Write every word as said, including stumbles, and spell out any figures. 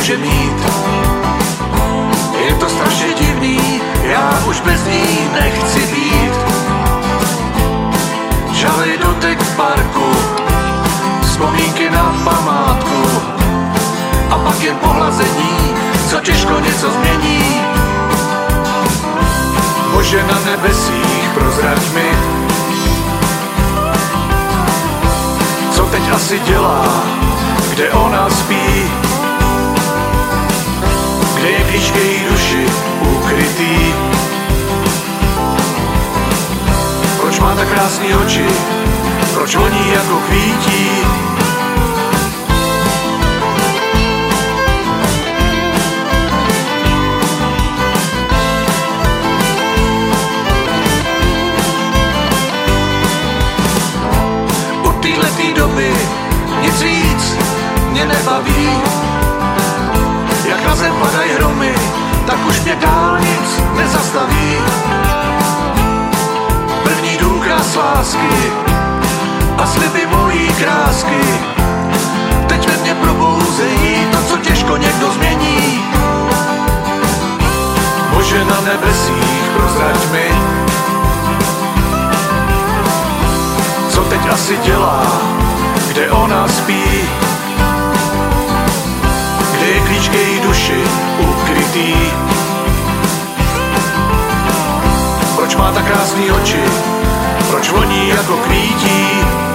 může mít. Je to strašně divný, já už bez ní nechci být. Žalej dotek v parku, vzpomínky na památku a pak jen pohlazení, co těžko něco změní. Bože na nebesích, prozrať mi, co teď asi dělá, kde ona spí, kde je klíč k její duši ukrytý. Proč má tak krásný oči, proč voní jako kvítí? Od téhletý doby nic víc mě nebaví. Jak na zem padají hromy, tak už mě dál nic nezastaví. První důkaz lásky a sliby mojí krásky teď ve mně probouzejí to, co těžko někdo změní. Bože na nebesích, prozrať mi, co teď asi dělá, kde ona spí, kde je klíč k její duši ukrytý. Proč má tak krásný oči, proč voní jako kvítí?